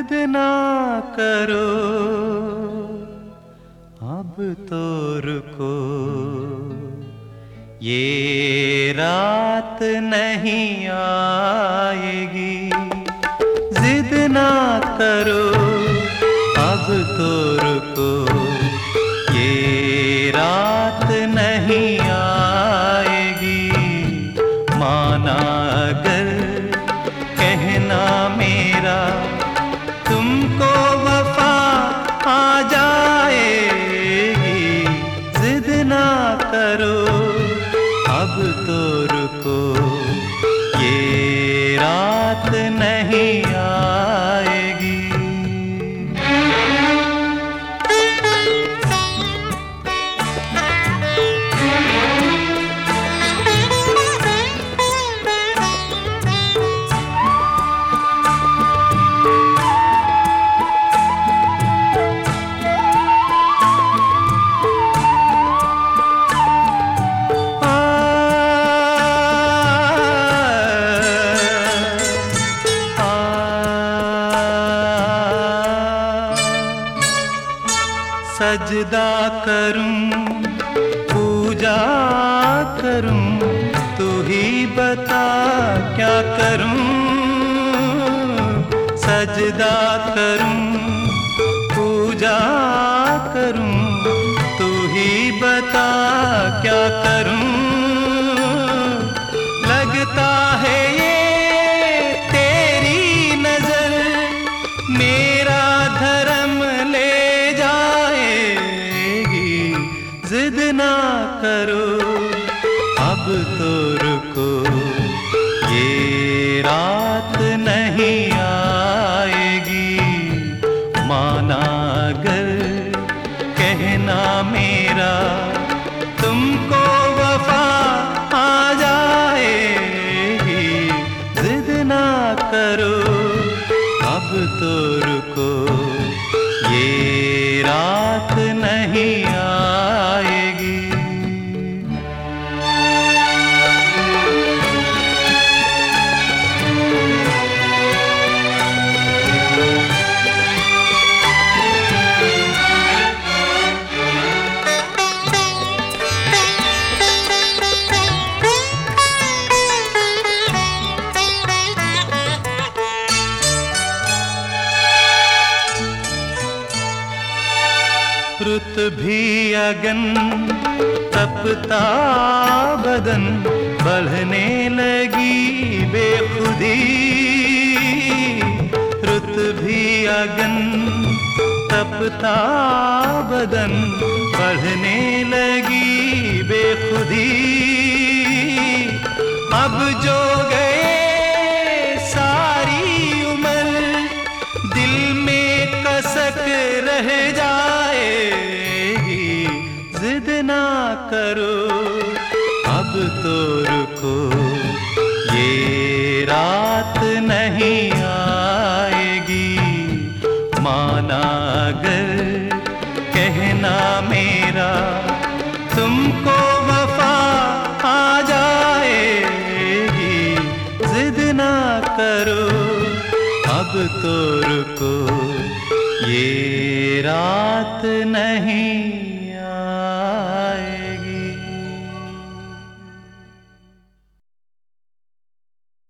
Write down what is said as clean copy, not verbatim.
जिद ना करो अब तो रुको, ये रात नहीं आएगी। जिद ना करो अब तो रुको, ये रात नहीं आएगी। माना अगर कहना मेरा, तुमको वफा आ जाएगी। जिद ना करो अब तो रुको, ये रात नहीं आएगी। सजदा करूं, पूजा करूं, तू ही बता क्या करूं। सजदा करूं, पूजा करूं, तू ही बता क्या करूं। लगता है ये तेरी नजर मेरा धर्म ले जाएगी। जिद ना करो अब तो रुको, ये रात नहीं आएगी। माना अगर कहना मेरा, तुमको वफा आ जाएगी। जिद ना करो अब तो रुको, ये रात नहीं आएगी। रुत भी अगन तपता बदन, बढ़ने लगी बेखुदी। रुत भी अगन तपता बदन, बढ़ने लगी बेखुदी। अब जो गए सारी उम्र दिल में कसक रह जाएगी। जिद ना करो अब तो रुको, ये रात नहीं आएगी। माना अगर कहना मेरा, तुमको वफा आ जाएगी। जिद ना करो अब तो रुको, ये रात नहीं